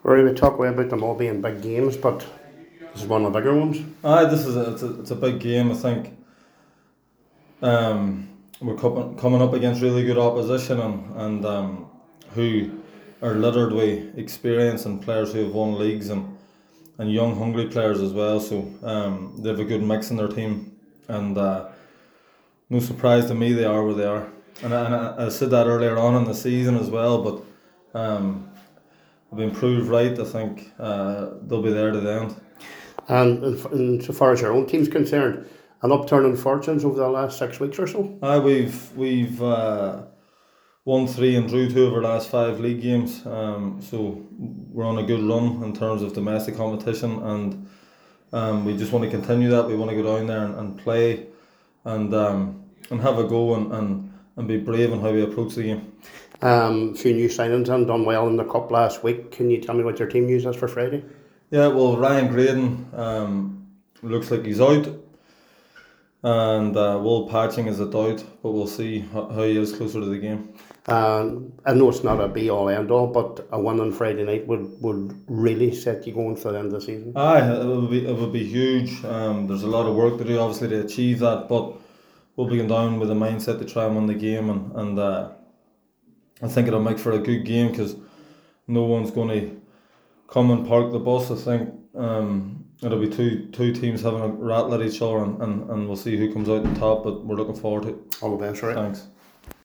Rory, we talk away about them all being big games, but this is one of the bigger ones. This is it's a big game. I think we're coming up against really good opposition and who are littered with experience and players who have won leagues and young hungry players as well. So they have a good mix in their team, and no surprise to me they are where they are. And I said that earlier on in the season as well, but they've been proved right. I think they'll be there to the end. And so far as your own team's concerned, an upturn in fortunes over the last 6 weeks or so? We've won 3 and drew 2 of our last 5 league games. So we're on a good run in terms of domestic competition, and we just want to continue that. We want to go down there and play and have a go and be brave in how we approach the game. A few new signings and done well in the cup last week. Can you tell me what your team news is for Friday? Yeah, well, Ryan Graydon looks like he's out, and Will Patching is a doubt, but we'll see how he is closer to the game. I know it's not a be all end all, but a win on Friday night would really set you going for the end of the season. It would be huge. There's a lot of work to do, obviously, to achieve that, but we'll be going down with a mindset to try and win the game, and I think it'll make for a good game because no one's going to come and park the bus. I think it'll be two teams having a rattle at each other, and we'll see who comes out on top, but we're looking forward to it. All the best, right? Thanks.